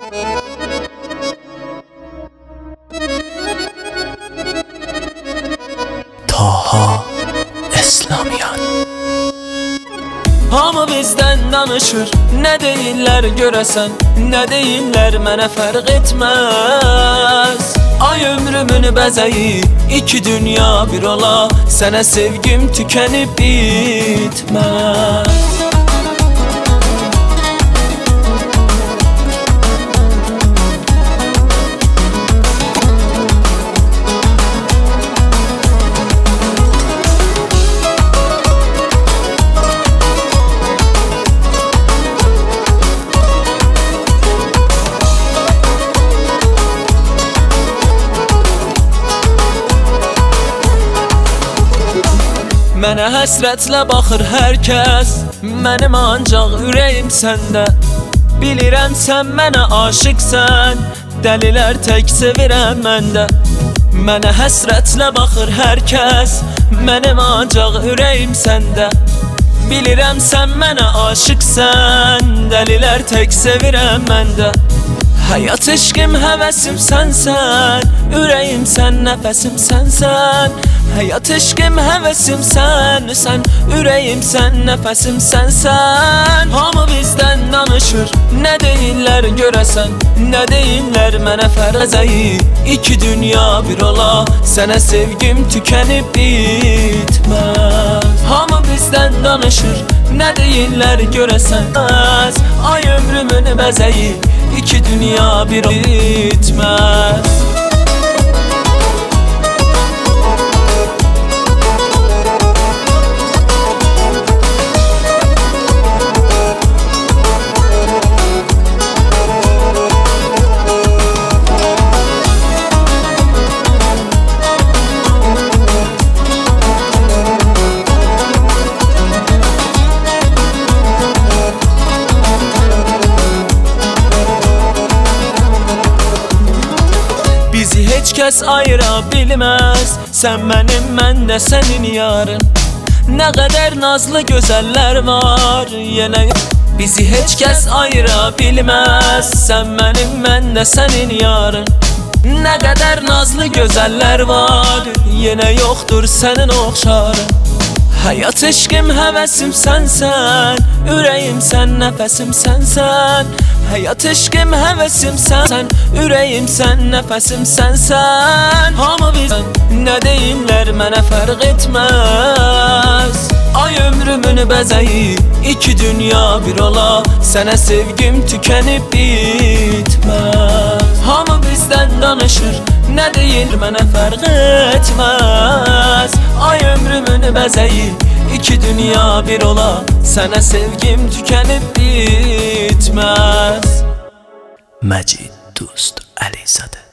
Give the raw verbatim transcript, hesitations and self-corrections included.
Taha Eslamyan. Hamı bizdən danışır, nə deyirlər görəsən, nə deyirlər mənə fərq etməz. Ay ömrümün bəzəyi, iki dünya bir ola, sənə sevgim tükənib bitməz. Mənə həsrətlə baxır hər kəs, mənim ancaq ürəyim səndə. Bilirəm sən mənə aşıqsən, dəlilər tək sevirəm məndə. Mənə həsrətlə baxır hər kəs, mənim ancaq ürəyim səndə. Bilirəm sən mənə aşıqsən, dəlilər tək sevirəm məndə. Həyat eşqim həvəsim sənsən, ürəyim sən, nəfəsim sənsən. Həyat eşqim həvəsim sən, sən ürəyim sən, nəfəsim sənsən. Hamı bizdən danışır, nə deyirlər görəsən, nə deyirlər mənə fərəzəyi. İki dünya bir ola, sənə sevgim tükənib bitməz. Hamı bizdən danışır, nə deyirlər görəsən, ay ömrümün bəzəyi, iki dünya bir bitməz. Bizi heç kəs ayıra bilməz, sən mənim, mən də sənin yarın. Nə qədər nazlı gözəllər var yenə. Bizi heç kəs ayıra bilməz, sən mənim, mən də sənin yarın. Nə qədər nazlı gözəllər var yenə yoxdur sənin oxşarın. Həyat eşqim həvəsim sənsən, ürəyim sən, nəfəsim sənsən. Həyat eşqim həvəsim sən, ürəyim sən, nəfəsim sənsən. Hamı bizdən nə deyirlər mənə fərq etməz. Ay ömrümün bəzəyi, iki dünya bir ola, sənə sevgim tükənib bitməz. Hamı bizdən danışır, nə deyir mənə fərq etməz. Ay ömrümün bəzəyi, iki dünya bir ola, sənə sevgim tükənib bitməz. Məcid Dost Əlizadə.